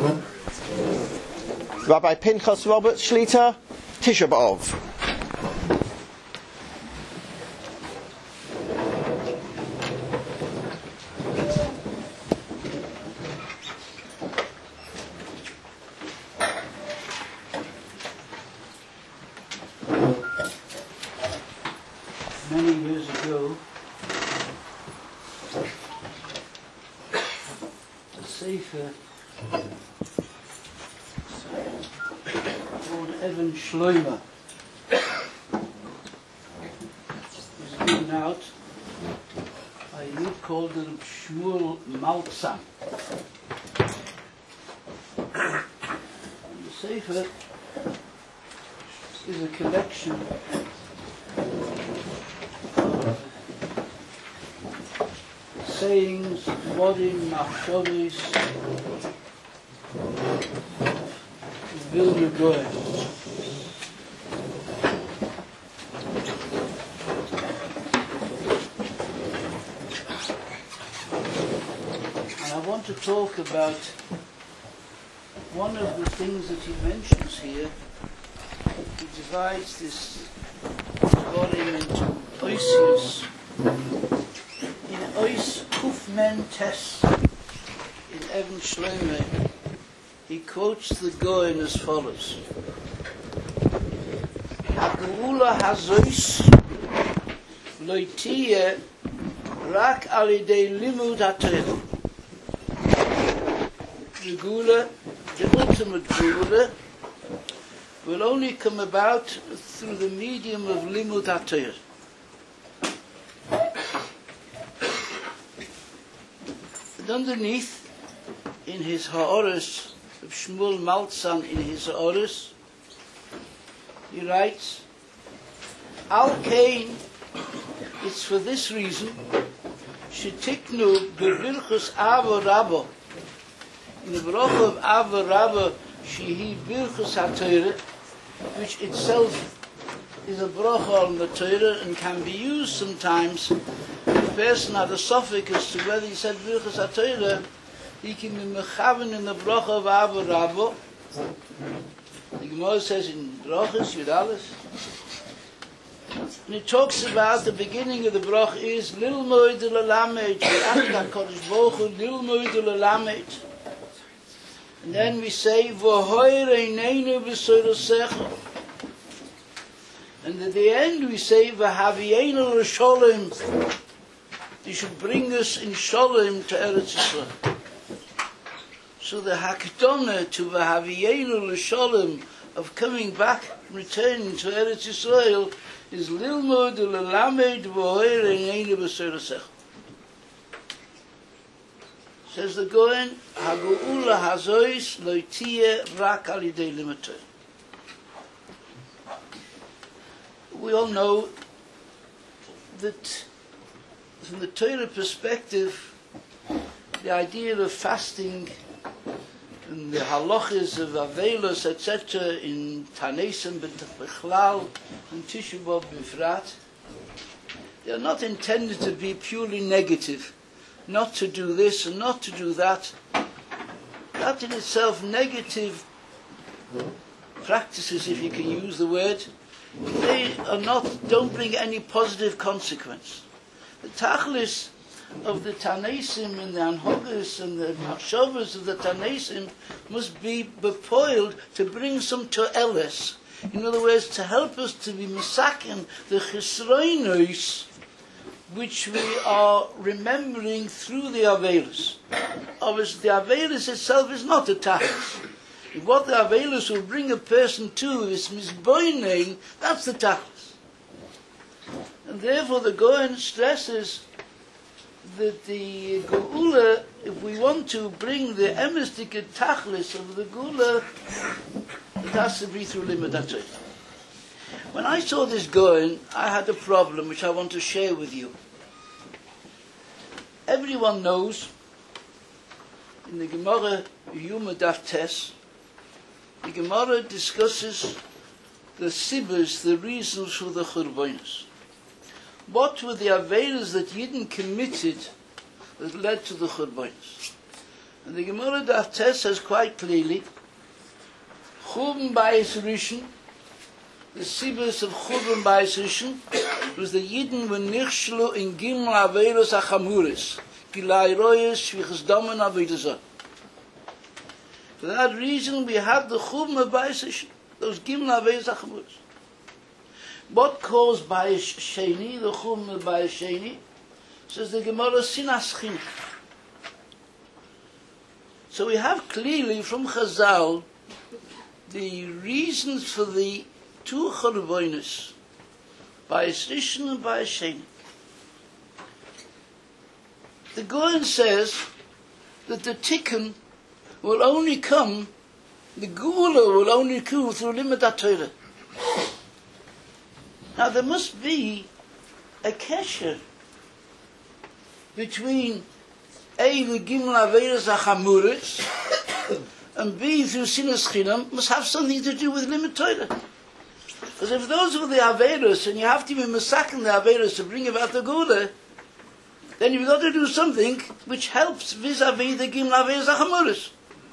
Rabbi Pinchas Robert Shlita, Tisha B'Av. Many years ago, the Sefer called Evan Shloima was given out by a youth called Shmuel Maltzan. The Sefer is a collection sayings, modim, machshavos, Vilna Gaon. And I want to talk about one of the things that he mentions here. He divides this volume into oisius. Ois Kufmen Tes in Evan Shloime, he quotes the Goyen as follows: Ha'geula hazois loitiyeh rak al yedei limud haTorah. The Geula, the ultimate Geula, will only come about through the medium of limud haTorah. And underneath, in his Ha'oros, of Shmuel Maltzan in his Ha'oros, he writes, Al Kain, it's for this reason, Shetiknu bevilchus Ava Rabba, in the bracha of Ava Rabba, Shehi Bilchus HaTorah, which itself is a bracha on the Torah and can be used sometimes. The person had a suffix as to whether he said Bilchus HaTorah, he can be mechaven in the bracha of Ava Rabba. The Gemara says in Brachas, Yudalis, and it talks about the beginning of the bracha is Lil Moed L'Lamed, V'Anika Kodesh Baruch Hu Lil Moed L'Lamed. And then we say V'Hoir Eineinu B'Sorasecha. And at the end we say V'Havienu L'Sholem. You should bring us in Sholem to Eretz Yisrael. So the Hakdonah to V'Havienu L'Sholem of coming back, returning to Eretz Yisrael, is Lilmod L'Lamed V'Hoir Eineinu B'Sorasecha. Says the Goyen, Hageula hazois loitiyeh rak al yedei limud haTorah. We all know that from the Torah perspective, the idea of fasting and the halachas of Avelos, etc., in Tanesim B'Chlal and Tisha B'Av B'Frat, they are not intended to be purely negative. Not to do this and not to do that. That in itself, negative practices, if you can use the word, they are not, don't bring any positive consequence. The tachlis of the Tanesim and the Anhogas and the Machshavas of the Tanesim must be bepoiled to bring some to'eles. In other words, to help us to be misaken the chisroinos which we are remembering through the Avelis. Obviously, the Avelis itself is not a tachlis. What the Avelis will bring a person to is misboining, that's the tachlis. And therefore the Goyen stresses that the Geula, if we want to bring the emistic tachlis of the Geula, it has to be through limud haTorah. When I saw this Goyen, I had a problem which I want to share with you. Everyone knows, in the Gemara Yuma Daf Tes, the Gemara discusses the sibos, the reasons for the churbanos. What were the avelos that Yidden committed that led to the churbanos? And the Gemara Daf Tes says quite clearly, Churban Bayis Rishon, the Sibus of Churban Bayis Rishon, was the Yidden were nichshlu in Gimel Averos HaChamuris, Gilai Royes, Shvichas Domen Avidazah. For that reason, we have the Churban of Bayis Rishon, those Gimel Averos HaChamuris. What caused Bayis Sheni, the Churban of Bayis Sheni? Says the Gemara, Sinas Chinuk. So we have clearly from Chazal the reasons for the two Churbonos, Bayis Rishon and Bayis Sheni. The Goyen says that the Tikkun will only come, the Gula will only come through Limud HaTorah. Now there must be a kesher between A, the Gimel Averos HaChamuris, and B, through Sinas Chinam, must have something to do with Limud Torah. Because if those are the Averos, and you have to be Mesaken the Averos to bring about the Gula, then you've got to do something which helps vis-a-vis the Gimel Averos HaChamuris.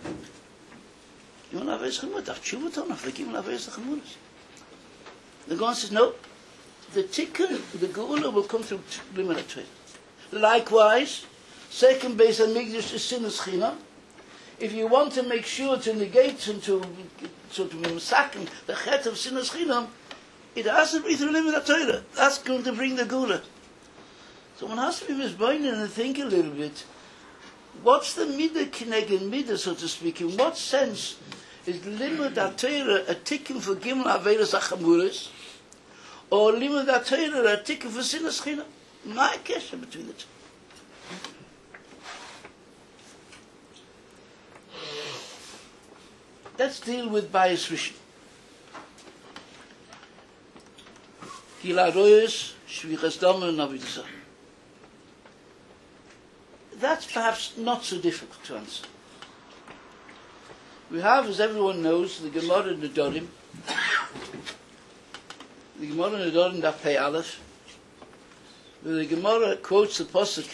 Gimel Averos HaChamuris, Daf Tshuva Ton of the Gimel Averos HaChamuris. The Gaon says, no, the Tikkun, the Gula will come through Limud HaTorah. Likewise, second base and Migdash is Sinas Chinam. If you want to make sure to negate and to massacre the chet of Sinas Chinam, it has to be through Limud HaTorah. That's going to bring the Gula. So one has to be misbeinen and think a little bit. What's the midah kineged midah, so to speak? In what sense is Limud HaTorah a tikkun for Gimel Averos HaChamuris, or Limud HaTorah a tikkun for Sinas Chinam? My kesher between the two. Let's deal with Bayis Rishon. Gilai Royes, Shvichas Domen Avidazah. That's perhaps not so difficult to answer. We have, as everyone knows, the Gemara Nedorim. The Gemara Nedorim Daf Pei Aleph. Where the Gemara quotes the Pasuk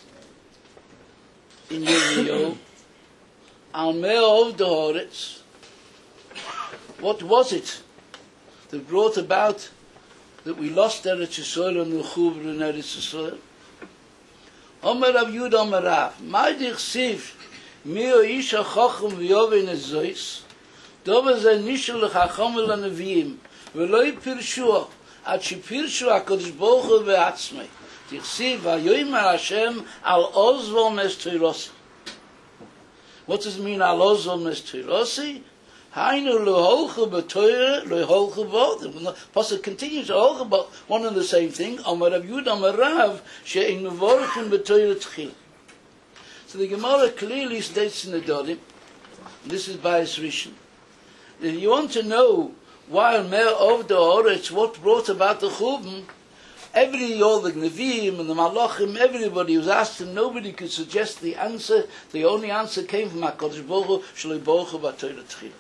in Yirmiyahu, Al Me'ov Dehoretz. What was it that brought about that we lost Eretz Yisrael and the Chuvra in Eretz Yisrael? Omer Rav Yud Omer Rav, Ma dichsiv mi ish hachacham v'yovin ezois, dova ze nishel l'chacham v'lanavim, v'lo yipirshuah, ad shipirshu HaKadosh Baruch Hu v'atzmei. Dichsiv v'yomer Hashem al ozvo mes Teirosi. What does it mean, al ozvo mes Teirosi? Hainu loholchu b'toyre loholchu bo. The pasuk continues to hold about one and the same thing. Amar Rav Yud Amar Rav she'ein mevorachim b'toyre tchila. So the Gemara clearly states in the Dorim, this is Bayis Rishon, that if you want to know why Me'er of the Oretz, what brought about the Churban, all the Nevi'im and the Malachim, everybody was asked and nobody could suggest the answer. The only answer came from HaKadosh Baruch Hu, Shaloi Baruch Hu b'toyre tchila.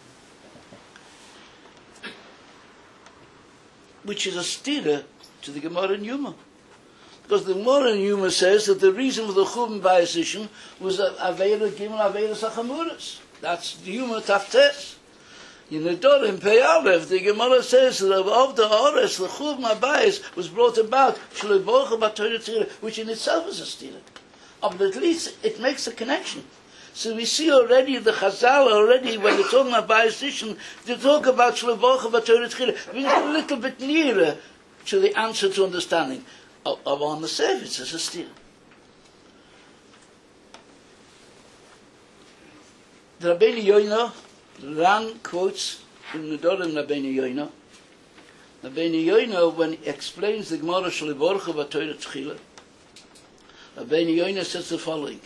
Which is a stira to the Gemara in Yuma. Because the Gemara in Yuma says that the reason for the Churban Bayis Rishon was Aveira Gimel Averos HaChamuris. That's the Yuma Taftes. In the Dorim Pei Aleph, the Gemara says that of the Oretz, the Churban Bayis was brought about, Shaloi Baruch Hu b'toyre tchila, which in itself is a stira. But at least it makes a connection. So we see already the Chazal already when they're talking about Bayis Rishon, they talk about Shaloi Baruch Hu b'toyre tchila. We get a little bit nearer to the answer to understanding of on the surface as a stira. The Rabbeinu Yoina, Ran quotes from the Dorim Rabbeinu Yoina. Rabbeinu Yoina, when he explains the Gemara Shaloi Baruch Hu b'toyre tchila, Rabbeinu Yoina says the following.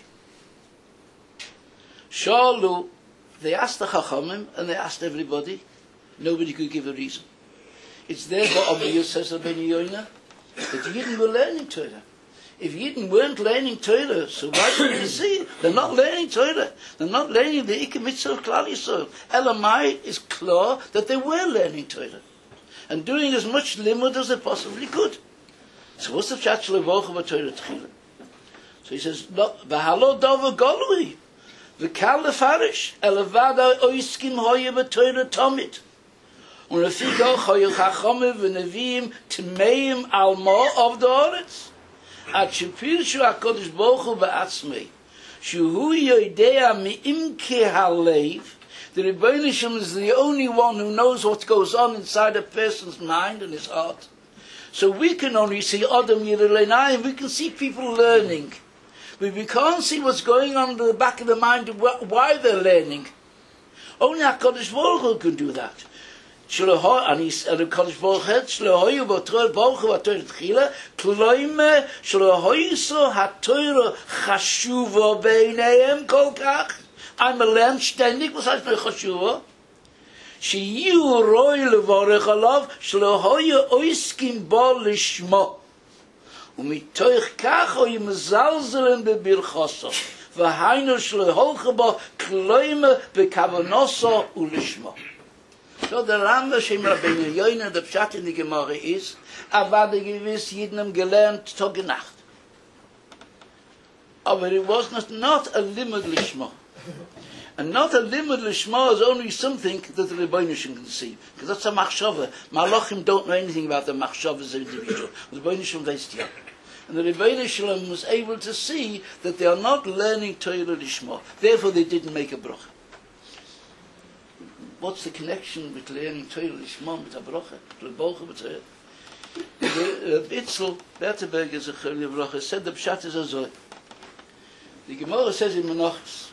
Shalu, they asked the Chachamim and they asked everybody. Nobody could give a reason. It's therefore obvious, says Rabbeinu Yoina, that Yidden were learning Torah. If Yidden weren't learning Torah, so why should we see? They're not learning Torah. They're not learning the Ikar Mitzvah of Klal Yisrael. Elamai is clear that they were learning Torah and doing as much limud as they possibly could. So what's the Pshat Shaloi Baruch Hu b'toyre tchila? So he says, "V'halo davar galui." V'kal lefarish, elevada oiskim hoye b'toyre tomit. Und lefigo hoye chachome v'neviim tmeim almo of the oretz. At shepirshu HaKadosh Baruch Hu ba'atzmei. Shehu yoidea mi'imke halev. The Rebbeinu Shem is the only one who knows what goes on inside a person's mind and his heart. So we can only see Adam Yireleinayim, we can see people learning. But we can't see what's going on in the back of the mind, why they're learning. Only HaKadosh Baruch Hu can do that. And HaKadosh Baruch Hu, Shlohoyu b'Torah Baruch Hu b'Torah Tchila, Kloime Shlohoyu so HaTorah Chashuva b'Einayim kol kach. I'm a learn ständig, was heißt bei Chashuva? Sheyu roi levorech alav, shlohoyu oiskim bo lishmo. Umitoich kach o yimzalzelen bebirchoso. V'hainu shlohoche bo kloime bekavanoso ulishmo. So the Rambam Shem Rabbeinu Yoina, the Pshat in the Gemara is, aber gewiss jedem gelernt Tag und Nacht. Aber it was not a limud lishmo. And not a limud lishma is only something that the Rebbeinu Shem can see. Because that's a machshava. Malachim don't know anything about the machshava as an individual. The Rebbeinu Shem weiß ja. And the Rebbeinu Shem was able to see that they are not learning Torah lishma. Therefore they didn't make a bracha. What's the connection with learning Torah lishma with a bracha? The Itzel, Berteberger, Zechariah bracha, said the pshat is as the Gemara says in Menachos,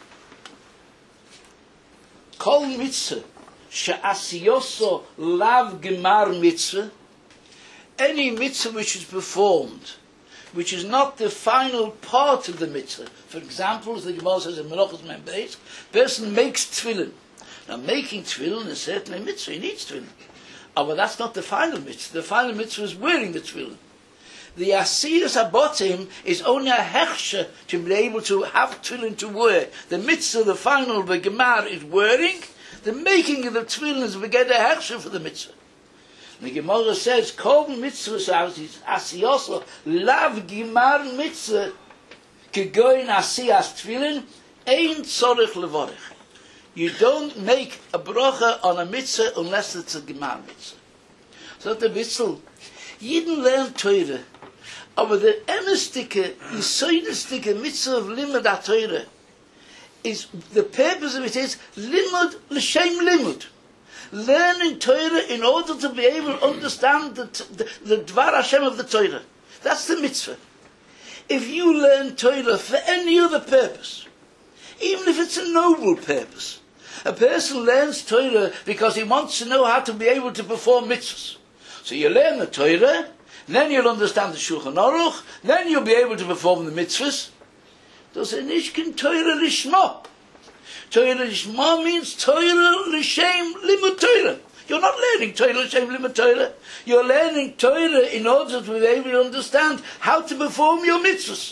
Kol mitzvah she'asiyoso lav gemar mitzvah, any mitzvah which is performed, which is not the final part of the mitzvah. For example, as the Gemara says in Menachos Mem Beis, person makes tefillin. Now, making tefillin is certainly a mitzvah. He needs tefillin, but that's not the final mitzvah. The final mitzvah is wearing the tefillin. The asiyas abotim is only a hechsher to be able to have tefillin to wear. The mitzvah, the final, the gemar is wearing. The making of the tefillin is we get a hechsher for the mitzvah. The Gemara says, "Kol mitzvah asiyos lav gemar mitzvah kegoin asiyas tefillin ein tzorich levorich." You don't make a bracha on a mitzvah unless it's a gemar mitzvah. So the mitzvah, Yidden lernt Torah. Aber the emestike, yisoidestike mitzvah of limud ha-Torah is, the purpose of it is limud l'shem limud. Learning Torah in order to be able to understand the Dvar Hashem of the Torah. That's the mitzvah. If you learn Torah for any other purpose, even if it's a noble purpose, a person learns Torah because he wants to know how to be able to perform mitzvahs. So you learn the Torah, then you'll understand the Shulchan Aruch, then you'll be able to perform the mitzvahs. Das ist nicht kein Torah Lishma. Torah Lishma means Torah L'Shem Limud Torah. You're not learning Torah L'Shem Limud Torah. You're learning Torah in order to be able to understand how to perform your mitzvahs.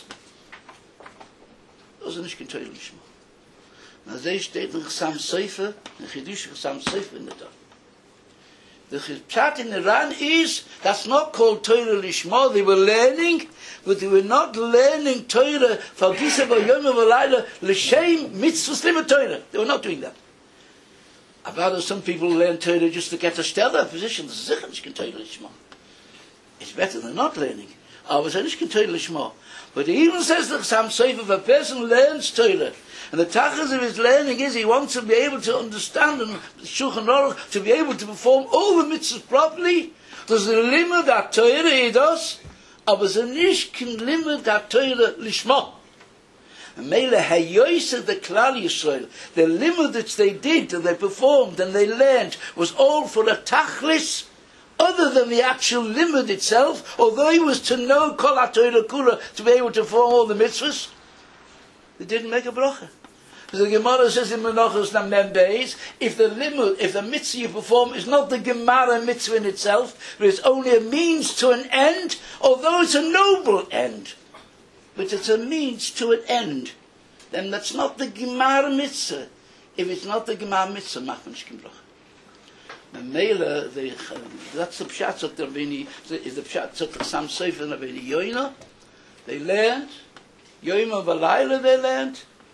Das ist nicht kein Torah Lishma. Na, sie steht in Chassam Sofer, in Chidush Chassam Sofer in der Tat. The pshat in Iran is, that's not called Torah Lishma. They were learning, but they were not learning Torah for Gisa V'Yom V'Layla L'Shem Mitzvahs Limud Torah. They were not doing that. About some people learn Torah just to get a stellar position. This is sicher nicht Torah Lishma. It's better than not learning. Aber es ist nicht Torah Lishma. But he even says that some Sofer, if a person learns Torah, and the tachas of his learning is he wants to be able to understand and Shulchan Aruch to be able to perform all the mitzvahs properly. There's a limud that Torah he does, aber es ist nicht kein limud that Torah lishma. And Mele Hayoyse the Klal Yisrael, the limud that they did and they performed and they learned was all for a tachlis other than the actual limud itself. Although he was to know Kol HaTorah Kula to be able to perform all the mitzvahs, they didn't make a bracha. The Gemara says in Menachos Mem Beis, if the mitzvah you perform is not the Gemara mitzvah in itself, but it's only a means to an end, although it's a noble end, but it's a means to an end, then that's not the Gemara mitzvah. If it's not the Gemara mitzvah, machman shkin bracha. And Mela, that's the pshat of the Rabbeinu, is the pshat of the Chassam Sofer and Rabbeinu Yoina. They learned. Yom V'Layla they learned,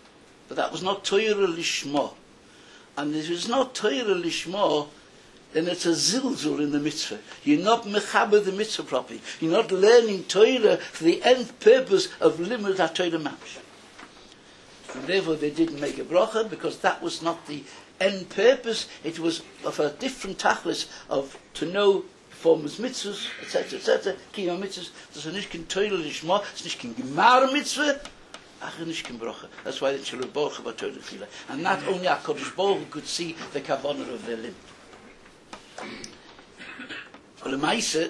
but that was not Torah Lishma. And if it's not Torah Lishma, then it's a zilzul in the mitzvah. You're not mechaber the mitzvah properly. You're not learning Torah for the end purpose of limud HaTorah mamish. And therefore they didn't make a bracha, because that was not the end purpose. It was of a different tachlis of to know performance mitzvahs, etc., etc., kiyam mitzvahs. Das ist nicht kein Torah Lishma, das ist nicht kein Gemara mitzvah, ach, nicht kein bracha. That's why they should have bracha about Torah Tefillah. And not only HaKadosh Baruch Hu could see the kavanah of their limb. Well, the Maisa,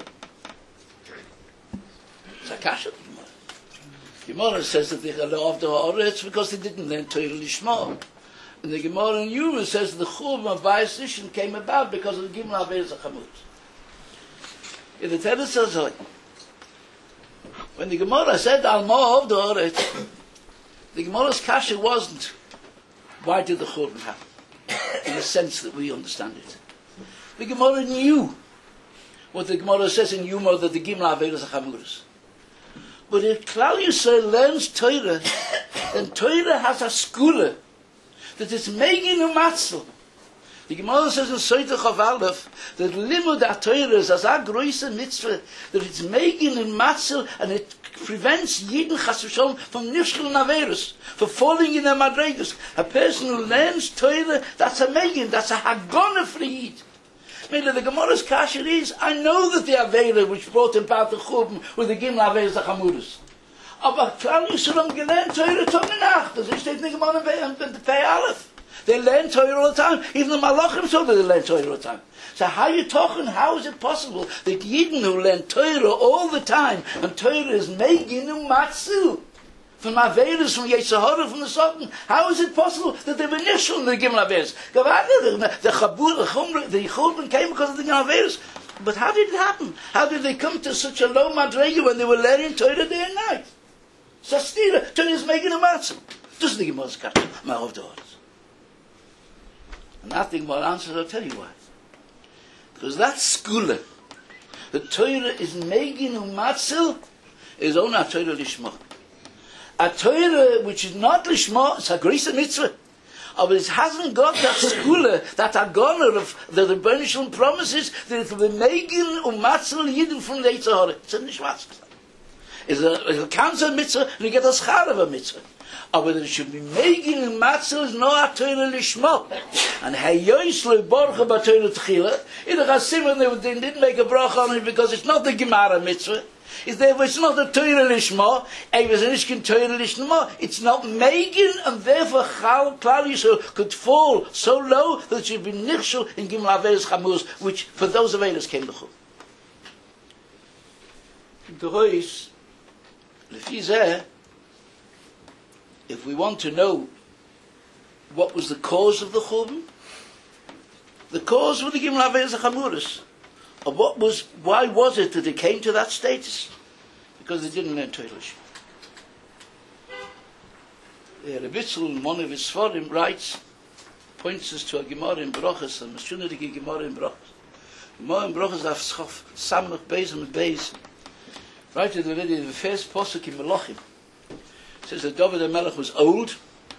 it's a kasha. Gemara says that they loved the Haaretz because they didn't learn Torah Lishma. And the Gemara in Yuma says that the Churban of Bayis Rishon came about because of the Gimel Averes HaChamut. In the Torah says, when the Gemara said Al Ma'ov the Haaretz, the Gemara's kasha wasn't why did the Churban happen, in the sense that we understand it. The Gemara knew what the Gemara says in Yuma, that the Gimel Averes HaChamut. But if Klal Yisrael learns Torah, then Torah has a skula that is making a matzel. The Gemara says in Soitach of Aleph that limud HaTorah is as a groise mitzvah, that it's making a matzel, and it prevents Yidden Chas v'Sholom from nifshel naveros, for falling in the madregas. A person who learns Torah, that's a megan, that's a hagana for the Yid. The Gemara's kasha is, I know that the Avera which brought about the Churban with the Gimel Averes HaChamut. Aber Klal Yisrael gelernt Torah Tag und Nacht. Das steht in the Gemara in the Pei Aleph. They learn Torah all the time. Even the Malachim told that they learn Torah all the time. So how are you talking? How is it possible that Yidden who learn Torah all the time, and Torah is making them matzu from Averes, from Yetzirah, from the Satan? How is it possible that they were nishul in the Gimel Averes? The Churban came because of the Gimel Averes. But how did it happen? How did they come to such a low madrega when they were learning Torah day and night? Sastira, Torah is making a matzu. Doesn't the Gemara's catch Ma'ov Doris? And that thing about answers, I'll tell you why. Because that skula, the Torah is making a matzu, is only a Torah Lishma. A Torah which is not Lishma, it's a Grisa Mitzvah. But it hasn't got that skula, that agona of the Rebbeinu Shalom promises that it will be making umatzil yidden from the Yetzirah. It's a nishmas. It's a cancer mitzvah, and you get a schar of a mitzvah. But it should be making umatzil is no a Torah Lishma. And hayois lo borcha ba Torah tchila. In the Chassidim they didn't make a bracha on it because it's not the Gemara mitzvah. It's not a Torah Lishma, it's not Megan, and therefore Klal Yisrael could fall so low that it should be nichshel in Gimel Averes HaChamut, which for those Averes came the Chum. If we want to know what was the cause of the Chum, the cause was the Gimel Averes HaChamut. Of why was it that it came to that status? Because they didn't learn Torah Lishma. Reb Itzel, in one of his Sforim, writes, points us to a Gemara in Brochus, a Meshunadiki Gemara in Brochus. Gemara in Brochus, Afschof, Samach Beis and Beis. Right at the first posuk in Melachim. It says that David HaMelech was old.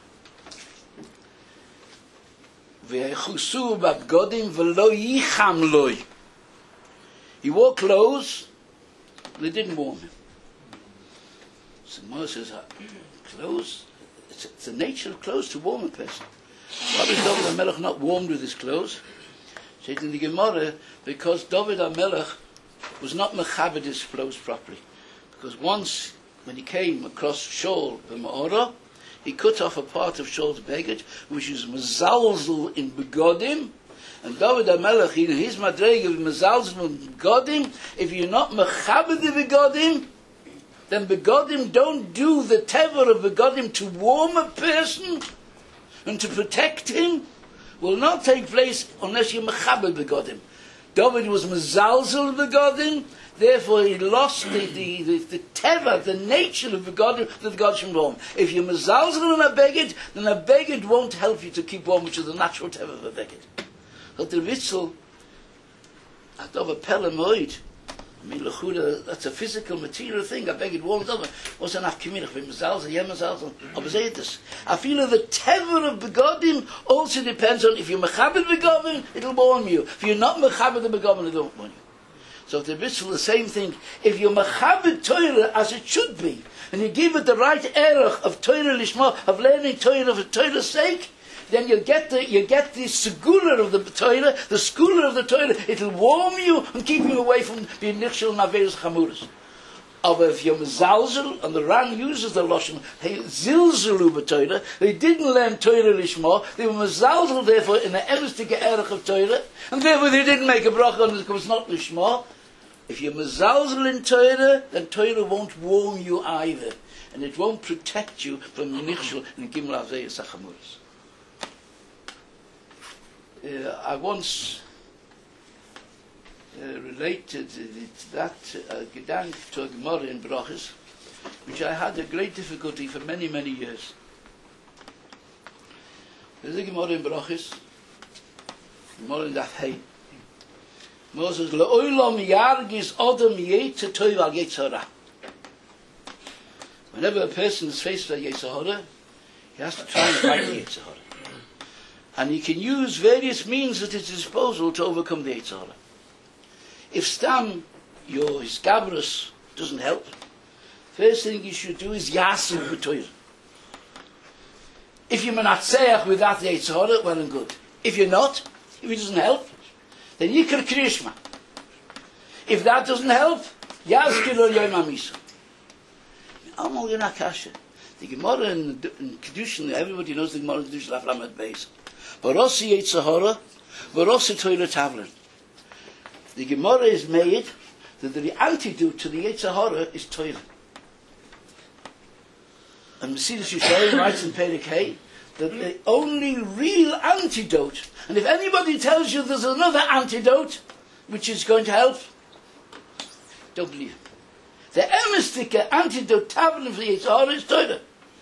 Ve'echusu b'abgodim v'lo yicham loi. He wore clothes, they didn't warm him. So Moses says, clothes? It's the nature of clothes to warm a person. Why was David HaMelech not warmed with his clothes? Says in the Gemara, because David HaMelech was not mechabed his clothes properly. Because once, when he came across Shaul b'Ma'ora, he cut off a part of Shaul's baggage, which is mezalzel in begodim. And David HaMelech, in his madrega of mezalzel in begodim, if you're not mechabed the begodim, then begodim don't do the tever of begodim to warm a person and to protect him, will not take place unless you're mechabed begodim. David was mezalzel begodim, therefore he lost the tever, the nature of begodim that the God should warm. If you're mezalzel in a beged, then a beged won't help you to keep warm, which is the natural tever of a beged. But the Ritzel, Adov a Pele Moed, I mean, lechuda, that's a physical, material thing. I beg it warms up. What's enough kimirach? B'mazalzel, yemazalzel, obzeitis. I feel the tever of begodim also depends on if you're mechabed begodim, it'll warm you. If you're not mechabed the begodim, it won't warm you. So the Bishul, the same thing. If you're mechabed Torah as it should be, and you give it the right erech of Torah lishma, of learning Torah for Torah's sake, then you get the segula of the Torah, the schooler of the Torah. It'll warm you and keep you away from being nichshel and averos chamuras. But if you're mezalzel, and the Ran uses the lashon, hey zilzelu b'Torah, they didn't learn Torah lishma, they were mezalzel therefore in the emistic erech of Torah, and therefore they didn't make a bracha on it because it's not lishma. If you're mezalzel in Torah, then Torah won't warm you either, and it won't protect you from nichshel and gimel averos chamuras. I once related that gedank to a Gemara in Brachas, which I had a great difficulty for many, many years. There's a Gemara in Brachas, Gemara in Daf Hey. Moses le'olam yargis adam yetzer tov al yetzer hara. Whenever a person is faced with a yetzer hara, he has to try and fight the yetzer hara. And he can use various means at his disposal to overcome the yetzer hara. If stam your hiskabrus doesn't help, first thing you should do is yasin b'toyr. If you're menatzeach without the yetzer hara, well and good. If you're not, if it doesn't help, then yikar kriyishma. If that doesn't help, yazkir lo yoyim hamisa. Amal yonakasha. The Gemara in Kedushin, everybody knows the Gemara in Kedushin Laflamet Beis. Barosi yetzer hara, barosi toilet tavlin. The Gemara is made that the antidote to the yetzer hara is toilet. And Mesilas Yesharim writes in Perek Hey that the only real antidote, and if anybody tells you there's another antidote which is going to help, don't believe it. The emistika antidote tavlin for the yetzer hara is toilet.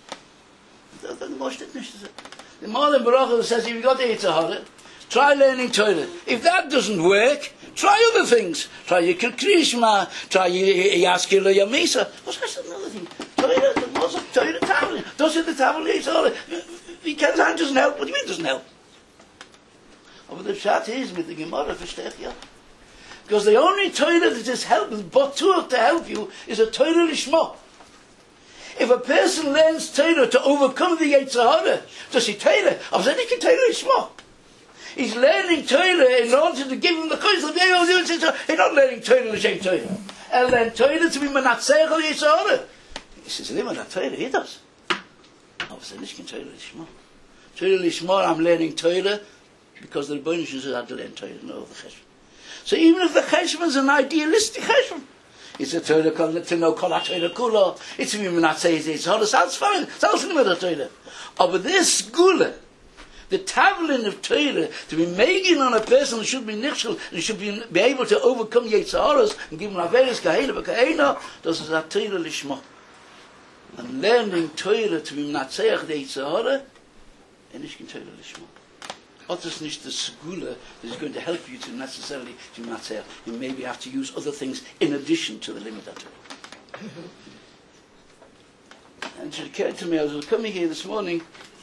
The Malin Baruch says, if you got the yetzer hara, try learning Torah. If that doesn't work, try other things. Try Yikar Kriyishma, try Yaskir Lo Yamisa. What's another thing? Torah, the Moshe, Torah Tavlin. Doesn't the Tavlin yetzer hara? That doesn't help. What do you mean it doesn't help? But the pshat is with the Gemara, versteh ya? Because the only Torah that is helping, Batuach to help you, is a Torah Lishma. If a person learns Torah to overcome the yetzer hara, does he Torah? I've said he can Torah Lishma. He's learning Torah in order to give him the choice of the Torah. He's not learning Torah l'shem Torah. And learn Torah to be menatzeach al yetzer hara. He says, "Not Torah." He does. I've said he can Torah Lishma. Torah Lishma. I'm learning Torah because the Rebbeinu says I have to learn Torah, not the cheshbon. So even if the cheshbon is an idealistic cheshbon, it's a Torah to know kol ha-Torah kula. It's to be menatzeach yetzer hara. Sounds fine. Sounds like a Torah. But this gula, the tavlin of Torah, to be making on a person who should be nichshel and should be able to overcome yetzer haras and give him averos kahela v'kahena, this is a Torah lishma. And learning Torah to be menatzeach the yetzer hara, and ich can Torah lishma. What is nicht the segula that is going to help you to necessarily to menatzeach? You maybe have to use other things in addition to the limit of Torah. And it occurred to me, I was coming here this morning,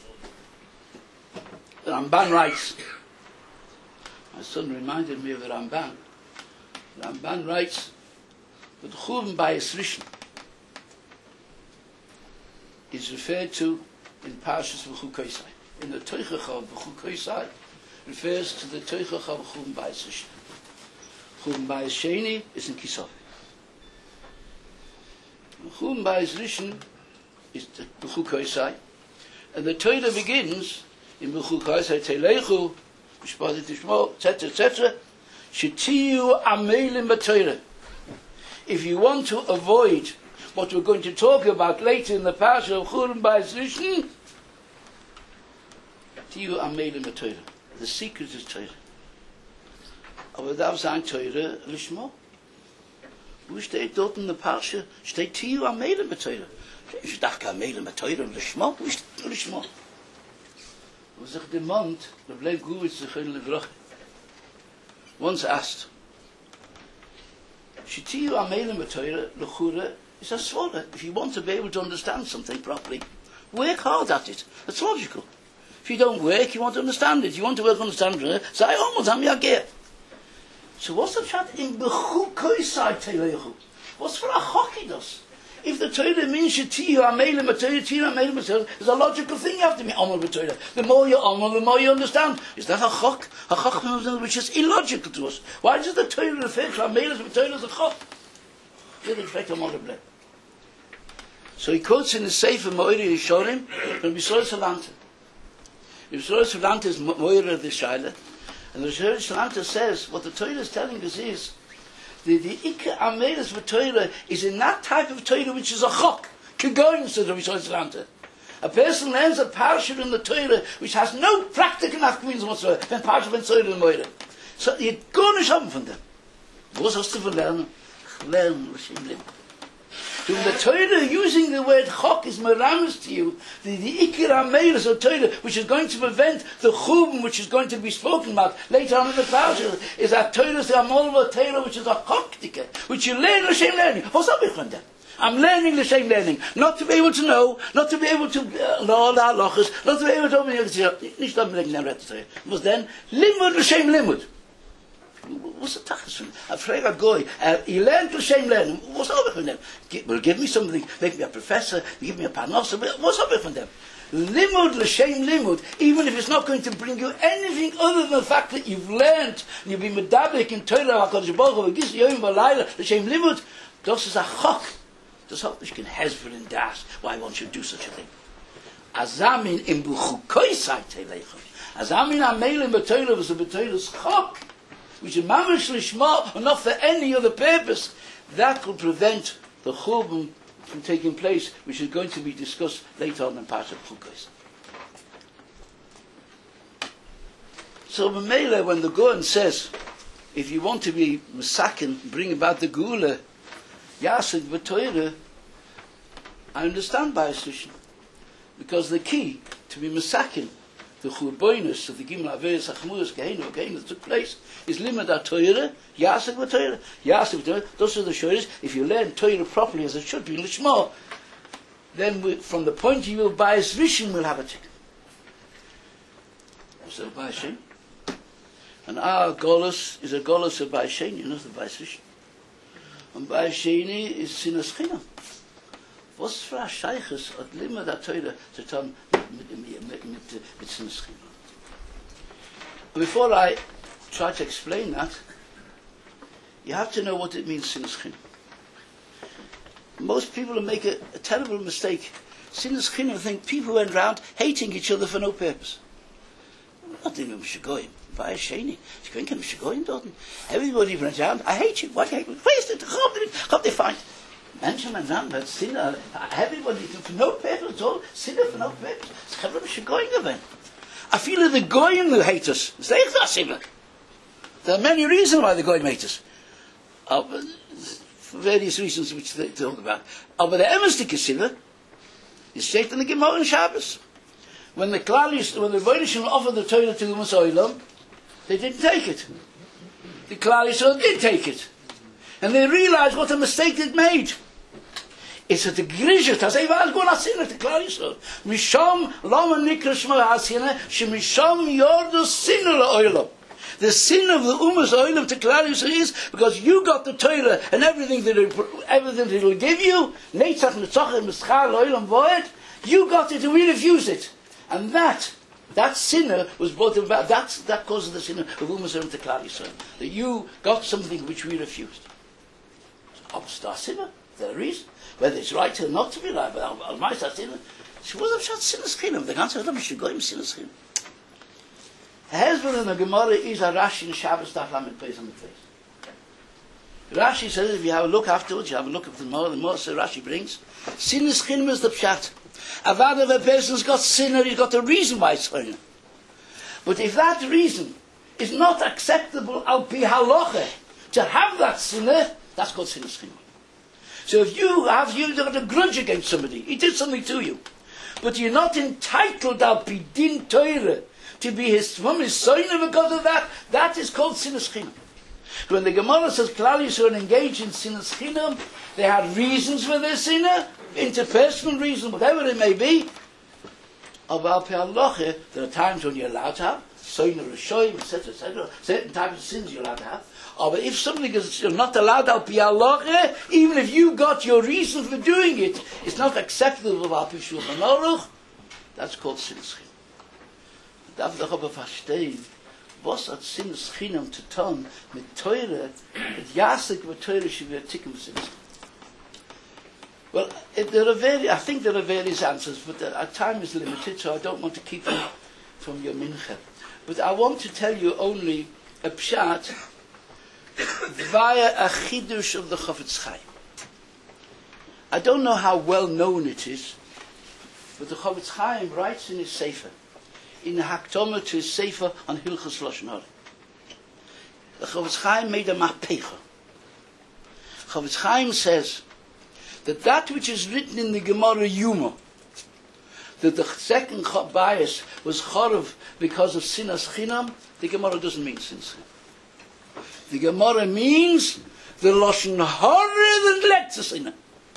the Ramban writes, my son reminded me of the Ramban. The Ramban writes that Churban Bayis Rishon is referred to in Parshas V'chukoisai. In the Teichach of V'chukoisai refers to the Teichach of Churban Bayis Rishon. Churban Bayis Sheni is in Kisov. Churban Bayis Rishon is the V'chukoisai, and the Torah begins in B'chukoisai Teilechu, Mishpatit Tishmo, etc., etc. Shetiyu Amelim B'Torah. If you want to avoid what we're going to talk about later in the Parsha of Churban Bayis Rishon, Tiyu Amelim B'Torah. The secret is Torah. Aber darf sein Torah Lishmo. Wo steht dort in der Parsha? Steht Tiyu Amelim B'Torah. Ich dachte, Amelim B'Torah Lishmo. Wo ist Lishmo? Wo sich der Mond, der bleibt gut, sich in Levroch, once asked, Shitiyu amelim b'Torah l'chura is a svara. If you want to be able to understand something properly, work hard at it. That's logical. If you don't work, you want to understand it. You want to work on understanding it. Say, so what's the chat in b'chukoisai teilechu? What's for a hokidos? If the Torah means shetiyu amelim b'Torah, tiyu amelim b'Torah, it's a logical thing. You have to be amal b'Torah. The more you amal, the more you understand. Is that a chok? A chok which is illogical to us. Why does the Torah refer to amelim b'Torah as a chok? So he quotes in the Sefer Moira Yishorim from Yisrael Salanta. Yisrael Salanta is Moira the Shaila, and the Yisrael Salanta says what the Torah is telling us is the Ikka Amelis for Torah is in that type of Torah which is a chok, kegoyim, says the Yisrael Salanta. A person learns a parasha in the Torah which has no practical nafkamins whatsoever. Then parasha ben Torah and Moira. So you go and shop from them. Was hast du verlernen? Learn L'Shem. So the Torah using the word chok is meramis to you, the ikir ameirus of Torah, which is going to prevent the chum, which is going to be spoken about later on in the parasha, is that Torah, the amol Torah, which is a choktika, which you learn L'Shem learning. What's up with them? I'm learning L'Shem learning, not to be able to know, not to be able to know the halachas, not to be able to open nicht unbedingt never to say. Was then limud L'Shem limud. What's the tachas? I'm afraid I go. You learn L'Shem learning. What's up with them? Well, give me something. Make me a professor. Give me a parnasa. What's up with them? Limud L'Shem limud. Even if it's not going to bring you anything other than the fact that you've learned, you've been medabek in Torah. Hakadosh Baruch Hu v'gis yom v'layla L'Shem limud. Das is a chok. Das hat nicht kein hezbollah in das. Why one should do such a thing? Azamin im buchukoi saitei leichem. Azamin amelim b'Torah was a b'Torah's chok, which is mamash lishma, and not for any other purpose, that will prevent the churban from taking place, which is going to be discussed later on in Parashat Chukos. So B'meila, when the Goan says, if you want to be masakin, bring about the gula, yasik v'toira, I understand by assumption, because the key to be masakin, the churboinus of the Gimel Averis Achmuras Geheinu that took place is limud Torah, Yasek v'Torah, Yasek v'Torah. Those are the shows. If you learn Torah properly as it should be, Lishma, then from the point of view of Bayis Rishon, we'll have a tick. So Bayis Shem, and our Golus is a Golus of Bayis Sheni, not the Bayis Rishon. And Bayis Sheni is Sinas Chinam. Was for a Sheiches at limud Torah to turn. Before I try to explain that, you have to know what it means, sinas chinam. Most people make a terrible mistake. Sinas chinam think people went around hating each other for no purpose. Not even Mishagoyim. By Sheni. Everybody went around, I hate you. Why do you hate me? Where's the how they find? Mention and number, sinner, everybody for no purpose at all, sinner for no purpose. It's chavra mishagoyim of it. I feel that the goyim who hate us, there are many reasons why the goyim hate us. For various reasons which they talk about. But the emes sinner is straight in the Gemara and Shabbos. When the Rebbeinu Shalom offered the Torah to the Umas, they didn't take it. The Klal Yisrael did take it. And they realized what a mistake they'd made. It's at the Grisha, Tazeva Gon Asina, the Klal Yisrael. Misham Lama Nikra Shma Asina, Shemisham Yordu Sinu La'olam. The sin of the Umas Oilam to Klal Yisrael is because you got the Torah and everything that it'll give you, Neitzach Netzach Mischar La'olam Voed, you got it and we refused it. And that sinner was brought about, that causes the sin of Umas Oilam to Klal Yisrael. That you got something which we refused. Star sinner, there is whether it's right or not to be right, but Al my star sinner, she wasn't shot sinners chinam. The answer is should go him sinners chinam. Hezbollah in the Gemara is a Rashi in Shabbos Daf Lamed Beis on the face. Rashi says if you have a look afterwards, you have a look at the more so Rashi brings sinners chinam is the pshat. Avad if a person's got sinner, he's got a reason why it's sinner. But if that reason is not acceptable al pi halacha to have that sinner, that's called sinas chinam. So if you got a grudge against somebody, he did something to you, but you're not entitled al pi din Torah to be his son because of that, that is called sinas chinam. When the Gemara says Klal Yisrael engaged in sinas chinam, they had reasons for their sinner, interpersonal reasons, whatever it may be. About Pe'aloche, there are times when you're allowed to have, Soiner Rishoyim, etc., etc., certain types of sins you're allowed to have. But if something is you're not allowed al Pe'aloche, even if you got your reason for doing it, it's not acceptable of al Shulchan Aruch, that's called sinas chinam. Darf doch aber verstehen, was hat sinas chinam zu tun mit Teure, mit Jasik, mit Teure, she will ticken for sinas. Well, I think there are various answers, but our time is limited, so I don't want to keep them from your mincha. But I want to tell you only a pshat via a chidush of the Chofetz Chaim. I don't know how well known it is, but the Chofetz Chaim writes in his Sefer, in the Haktomah to his Sefer on Hilchos Lashon Hara. The Chofetz Chaim made a mapecha. Chofetz Chaim says that which is written in the Gemara Yuma, that the second bias was chorav because of sinas chinam, the Gemara doesn't mean sinas chinam. The Gemara means the lashon hara that led to sinah.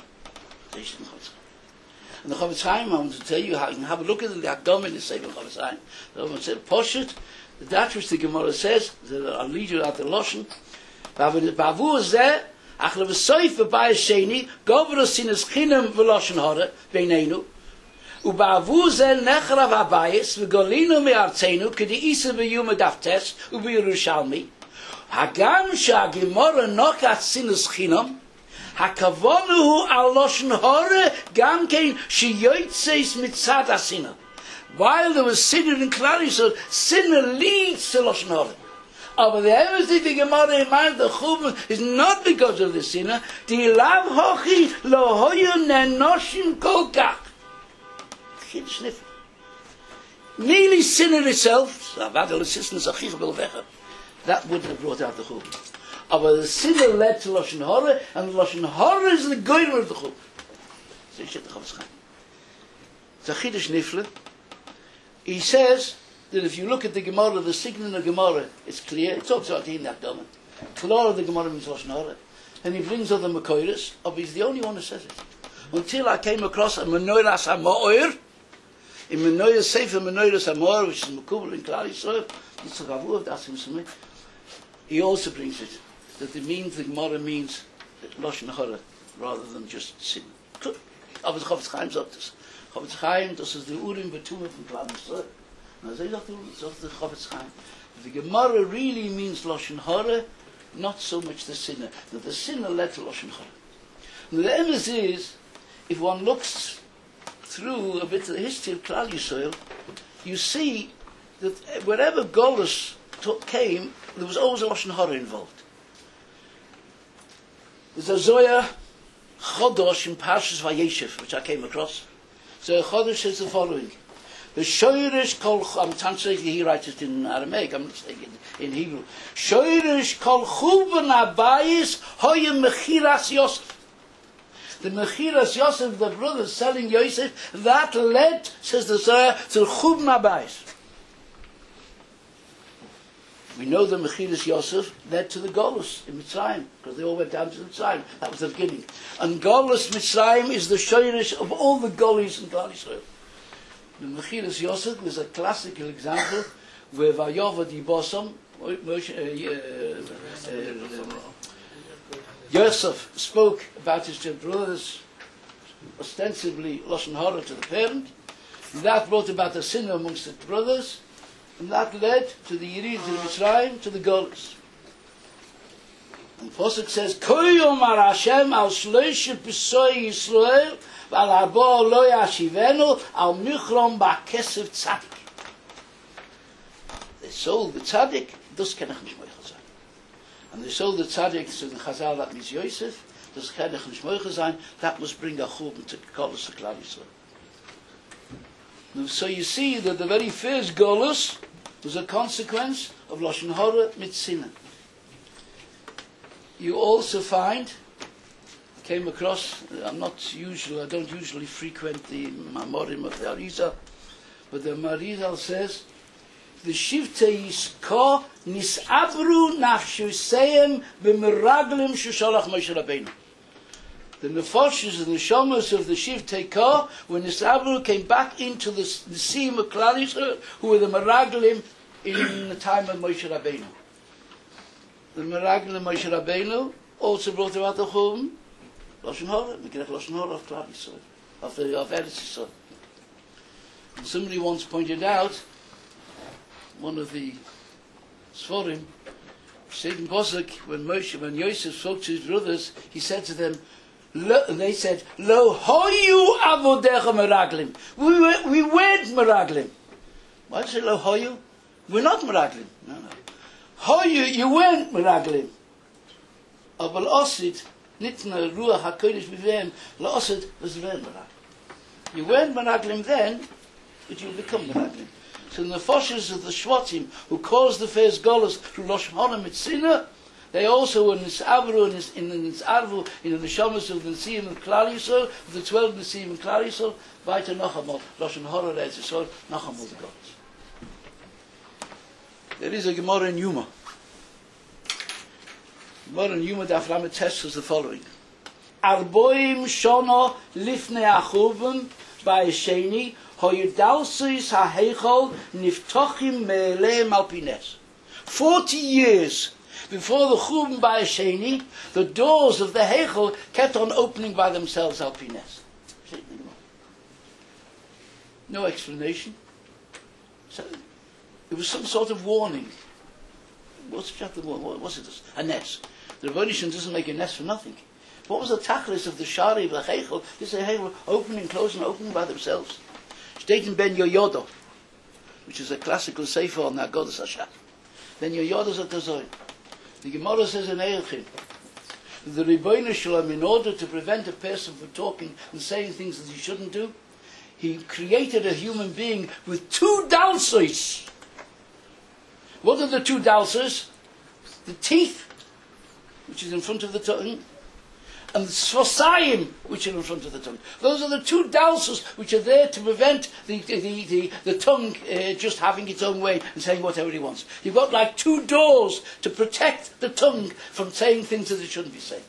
And the Chofetz Chaim, I want to tell you how you can have a look at the Akdom in the Sefer Chofetz Chaim. The Chofetz said, Poshet, that which the Gemara says, I'll lead you out the lashon. Bavu zeh, ach levasoif b'bayis sheni, govra sinas chinam v'lashon hara beinenu. ובעבור זה נחרב הבייס וגולינו מארצנו כדאיסה ביום הדפטס ובירושלמי הגם שהגמורה נוקט סינוס חינם הכוון הוא על לשון הורה גם כן שיוצאס מצד הסינא. While there was sinner in Klal Yisrael, sinner leads to לשון הורה. Aber the everything the Gemara in mind, the Chum is not because of the sinner. Die lav hochi lo hoyu nenoshim kolkach. Merely sin in itself, that wouldn't have brought out the chum. But the sinner led to lashon hara, and the lashon hara is the goyim of the chum. It's a chiddush nifle. He says that if you look at the Gemara, the signal of the Gemara, it's clear. It talks about in that domain. Klar of the Gemara means lashon hara, and he brings other makoiris. But he's the only one who says it. Until I came across a menoras hamoir. In Menoyah Sefer Menoras Amor, which is Mekubal in Klal Yisrael, he also brings it that it means the Gemara means lashon hara rather than just sin. Aber the Chofetz Chaim sagt das. Chofetz Chaim, das ist the Urim Betumah from Klal Yisrael. And I sagt the Chofetz Chaim. The Gemara really means lashon hara, not so much the sinner. That the sinner led to lashon hara. And the emes is, if one looks through a bit of the history of Klal Yisrael, you see that wherever Golus came, there was always a lashon hara involved. There's a Zoya Chodosh in Parshas Vayeshev, which I came across. So Chodosh says the following: the Shoyrish Kol, I'm translating, he writes it in Aramaic, I'm not saying it in Hebrew. Shoyrish Kol Chuban Abayis Hoyim Mechiras Yosef. The Mechiras Yosef, the brothers selling Yosef, that led, says the Zohar, to Chubna Bayis. We know the Mechiras Yosef led to the Golus in Mitzrayim, because they all went down to Mitzrayim. That was the beginning. And Golus Mitzrayim is the shoyrish of all the Golis in Klal Yisrael. The Mechiras Yosef was a classical example where Vayova di Bosom, Yosef spoke about his two brothers, ostensibly lashon hara to the parent, and that brought about a sin amongst the brothers, and that led to the Yerid in Mitzrayim, to the Golus. And Posuk says, Koy Omar Hashem al shloishe pesoi Yisrael v'al arbo lo yashivenu al michrom ba'kesef tzadik. They sold the tzaddik, dus kenach nishmoy chazal. And they sold the tzaddik, so in Chazal that means Yosef, dus kenach nishmoy chazal, that must bring a churban to Golus Klal Yisrael. So you see that the very first Golus was a consequence of lashon hara mitzina. You also find, came across, I don't usually frequent the Mamorim of the Arizal, but the Marizal says the Shivtei Yizkor nisabru nafshuseim b'meraglim shesholach Moshe Rabbeinu. The nefoshes and the neshamas of the Shivtei Yizkor, when nisabru came back into the Nesim of Klal Yisrael, who were the meraglim in the time of Moshe Rabbeinu. The meraglim of Moshe Rabbeinu also brought about the Chum, Lashon Hara, Mekrech Lashon Hara of Klal Yisrael, of Eretz Yisrael. And somebody once pointed out, one of the Sforim, Satan Posuk, when Yosef spoke to his brothers, he said to them, they said, Lo hoyu avodecha meraglim. We weren't meraglim. Why did you say lo hoyu? We're not meraglim. No. Hoyu, you weren't meraglim. Aval osid, nitna ruach hakodesh b'vehem, lo osid, was weren't meraglim. You weren't meraglim then, but you become meraglim. So the nefoshes of the Shvatim, who caused the first Golos through Lashon Hara Mitzina, they also were nisavru in the nisarvu in the neshamas of the Nesim and Klal Yisrael, of the 12 Nesim and Klal Yisrael, Vaita Nachamol, Lashon Hara Eretz Yisrael, Nachamol the Golos. There is a Gemara in Yuma. Gemara in Yuma Daf Lamed Tes is the following: Arboim Shana Lifnei Achuvim by Sheni. 40 years before the Churban Bayis Sheni, the doors of the Heichel kept on opening by themselves al pines. No explanation. So it was some sort of warning. What's it? A nest. The Rebbeinu doesn't make a nest for nothing. What was the tachlis of the Shari of the Heichel? This is a Heichel opening, closing, opening by themselves. Steht in Ben Yoyodo, which is a classical sefer on the Agodas Hashem. Ben Yoyodo said to the Gemara says in Eilchim, the Rebbeinu Shalom, in order to prevent a person from talking and saying things that he shouldn't do, he created a human being with 2 dalsos. What are the 2 dalsos? The teeth, which is in front of the tongue, and the svosayim, which are in front of the tongue. Those are the 2 dalsos which are there to prevent the tongue just having its own way and saying whatever it wants. You've got like 2 doors to protect the tongue from saying things that it shouldn't be saying.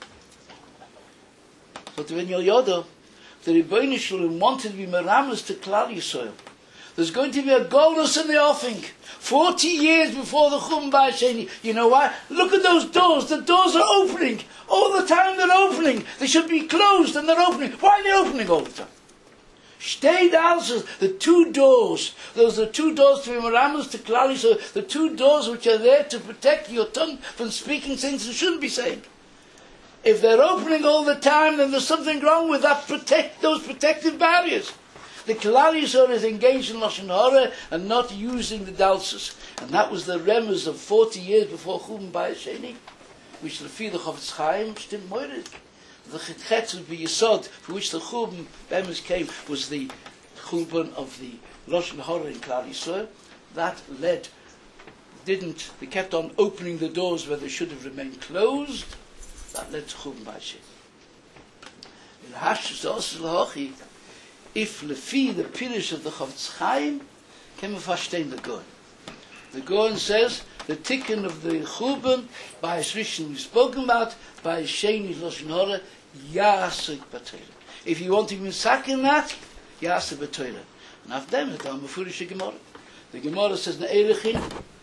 But when Yoyodo, the Rebbeinu Shalom wanted to be meramas to Klal Yisrael. There's going to be a golus in the offing. 40 years before the Churban Bayis Sheni. You know why? Look at those doors. The doors are opening. All the time they're opening. They should be closed and they're opening. Why are they opening all the time? Shtei dalsos, the 2 doors. Those are 2 doors to be meramas to Klal Yisrael. The 2 doors which are there to protect your tongue from speaking things you shouldn't be saying. If they're opening all the time, then there's something wrong with those protective barriers. The Klal Yisrael is engaged in Lashon Hara and not using the dalsos. And that was the remez of 40 years before Churban Bayis Sheni, which the Lefi the Chofetz Chaim stimmt moirig. The Chetz of the Yesod, for which the Churban Bemes came, was the Churban of the Lashon Hara in Klal Yisrael. That they kept on opening the doors where they should have remained closed. That led to Churban Bayis Sheni. If lefi the Pirush of the Chofetz Chaim, can we verstehen the Goen? The Goen says the tikkun of the Churban Bayis Rishon we've spoken about, Bayis Sheni Lashon Hara, Yasek B'Torah. If you want to be misaken that, Yasek B'Torah. And after them, it's a Mefurish Gemara. The Gemara says in Eilchim,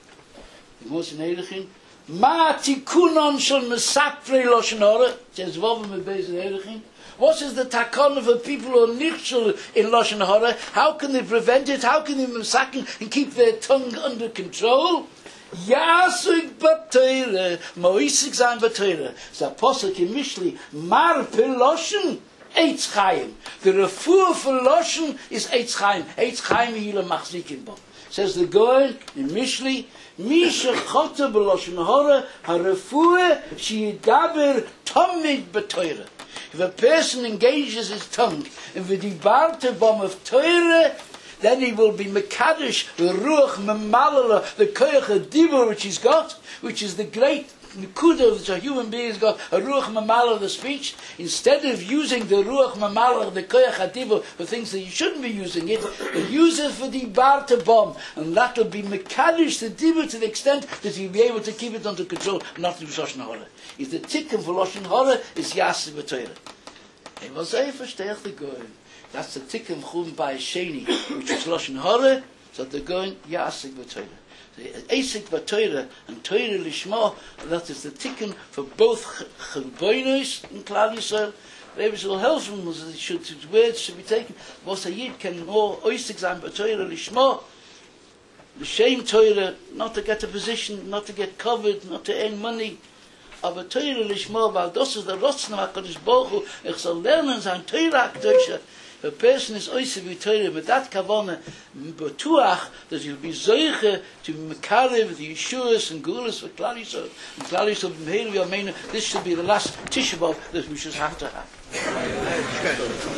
Ma tikunon shel mesapre Lashon Hara, says Vavim Beis Eilchim. What is the takon of a people who are nichshel in Lashon Hara? How can they prevent it? How can they misaken and keep their tongue under control? Yasuk b'Torah, moisik zayin b'Torah. It's a posuk in Mishli, mar peloshen eitz chayim. The refuah for loshen is eitz chayim. Eitz chayim yila machzikin bo. Says the Goen in Mishli, mi shechota b'Lashon Hara, ha-refuah sheyidaber tamid b'Torah. If a person engages his tongue in the dibarte bomb of Torah, then he will be mekadosh, the ruach memalala, the koyach dibur which he's got, which is the great nekuda that a human being has got a ruach mamala of the speech, instead of using the ruach mamala of the koyach hadiva for things that you shouldn't be using it, but use it for the bar to bomb, and that will be mekadish the diva to the extent that you'll be able to keep it under control, not to do Lashon Hara. If the tikkun for Lashon Hara is yasik b'toyre. Hey, was I verstehe the goyim? That's the tikkun chum by Sheni, which is Lashon Hara, so they're going yasik b'toyre. The Asik B'Torah and Torah Lishma, that is the tikkun for both Chilboinus and Klal Yisrael. Rebbe will help him, words should be taken. Was a Yid can more Asik Zan B'Torah Lishma, the shame Torah, not to get a position, not to get covered, not to earn money. Aber Torah Lishma, weil das ist der Rotzen HaKadosh Baruch Hu, ich soll lernen sein Torah HaKadosh. A person is oiseh v'toyre with that kavana b'tuach that you'll be zoiche to mekarev the Yeshuas and Gulas for Klal Yisrael and Klal Yisrael b'meiru yameinu. This should be the last Tisha B'Av that we should have to have.